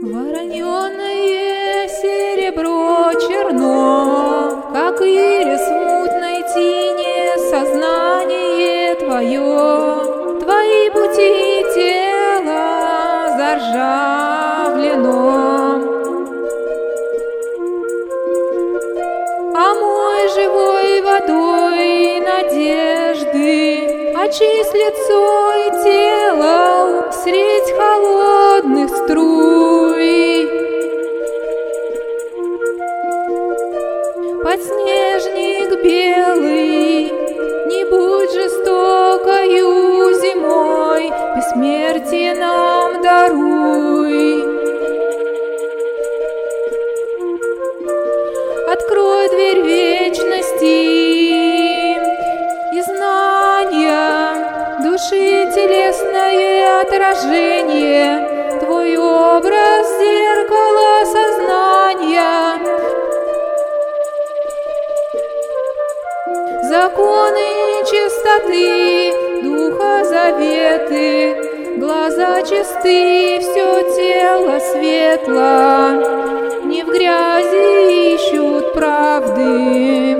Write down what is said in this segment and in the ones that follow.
Вороненое серебро черно, как ирис в мутной тине, сознание твое, твои пути тела заржавлено. А мой живой водой надежды очисть лицо и тело средь холодных струй. Подснежник белый, не будь жестокою зимой, бессмертие нам даруй. Открой дверь вечности и знания, души телесное отражение, твой образ зеркало сознания. Законы чистоты, духа заветы, глаза чисты, все тело светло, не в грязи ищут правды.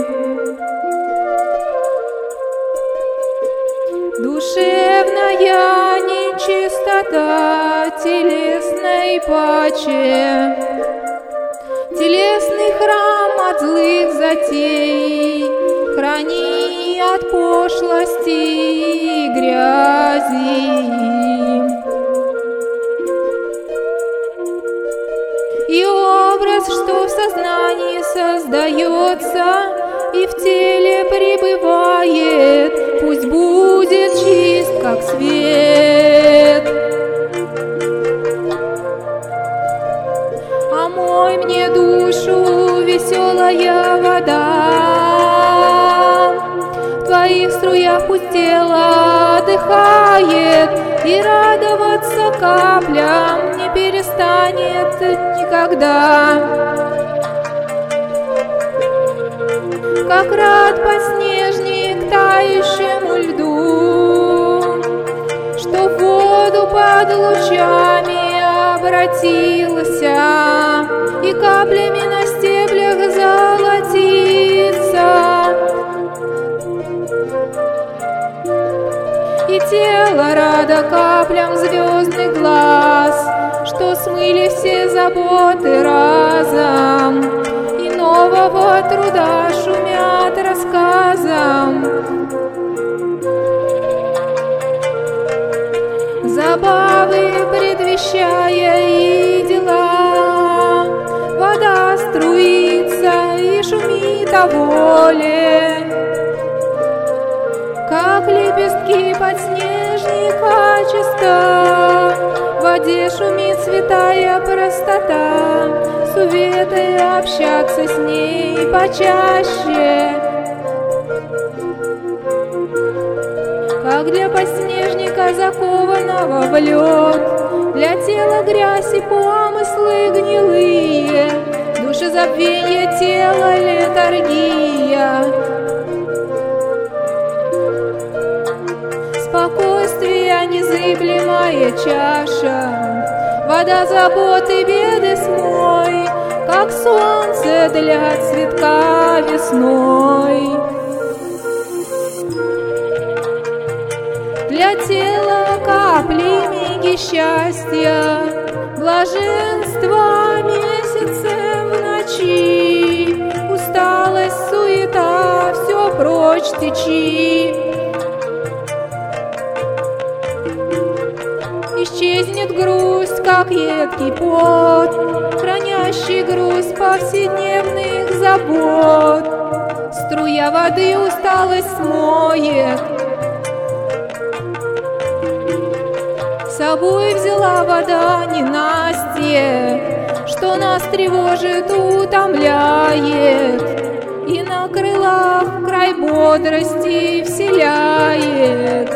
Душевная нечистота телесной паче, телесный храм от злых затей, храни от пошлости и грязи. И образ, что в сознании создается и в теле пребывает, пусть будет чист, как свет. Омой мне душу, веселая вода, в твоих струях пусть тело отдыхает, и радоваться каплям не перестанет никогда. Как рад подснежник тающему льду, что в воду под лучами обратился, и каплями на стеблях золотится. И тело рада каплям звездных глаз, что смыли все заботы разом, и нового труда шумят рассказом. Забавы предвещая и дела, вода струится и шумит о воле, как лепестки подснежника чиста. В воде шумит святая простота, суетой общаться с ней почаще. Как для подснежника, закованного в лед, для тела грязь и помыслы гнилые, душезабвенье тела летаргия. Спокойствие незыблемая чаша, вода заботы беды смой, как солнце для цветка весной. Для тела капли миги счастья, блаженство месяцем в ночи, усталость, суета, все прочь течи. Исчезнет грусть, как едкий пот, хранящий груз повседневных забот. Струя воды усталость смоет, с собой взяла вода ненастье, что нас тревожит, утомляет, и на крылах край бодрости вселяет.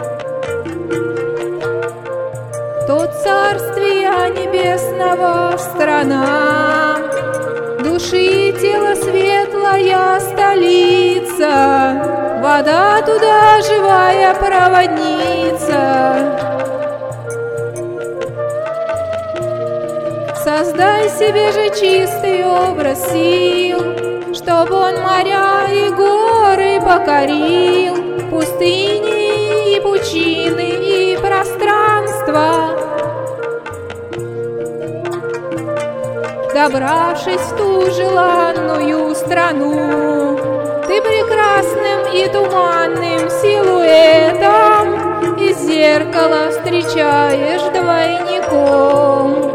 То царствия небесного страна, души и тела светлая столица, вода туда живая проводница. Создай себе же чистый образ сил, чтобы он моря и горы покорил, пустыни и пучины и пространства. Добравшись в ту желанную страну, ты прекрасным и туманным силуэтом из зеркала встречаешь двойником.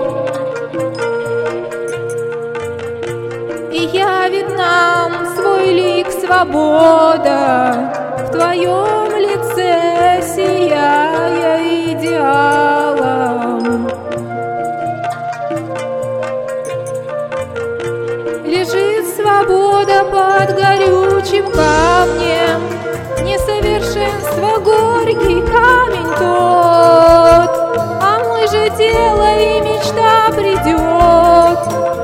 И явит нам свой лик свобода, в твоем лице сияя идеалом. Лежит свобода под горючим камнем, несовершенство горький камень тот, а мы же тело и мечта придет.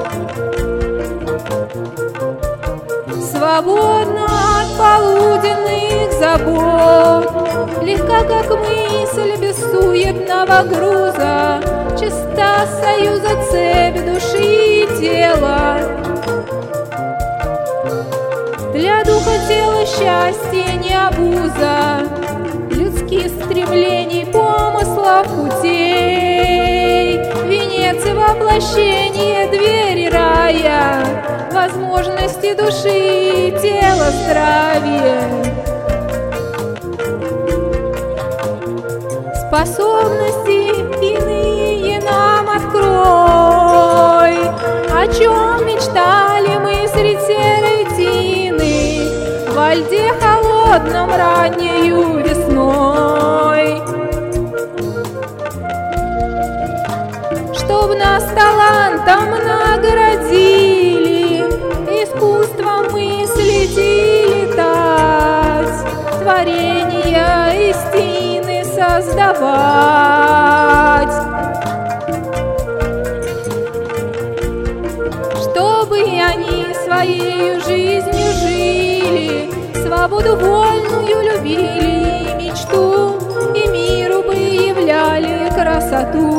Свободна от полуденных забот, легка как мысль без суетного груза, чиста союза цепь души и тела. Для духа тела счастье не обуза, людских стремлений, помыслов, путей, венец и воплощение двери рая, возможности души и тела здравия. Способности иные нам открой, о чем мечтали мы средь серой тины, во льде холодном раннею весной. Чтоб нас талантом наградили, искусством мыслить и летать, творения истины создавать. Чтобы они своей жизнью жили, свободу вольную любили, мечту и миру бы являли красоту.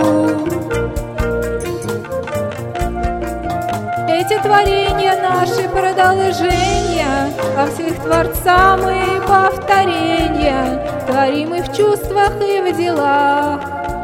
Эти творения наши продолжения, а всех Творца мы повторения, творим и в чувствах, и в делах.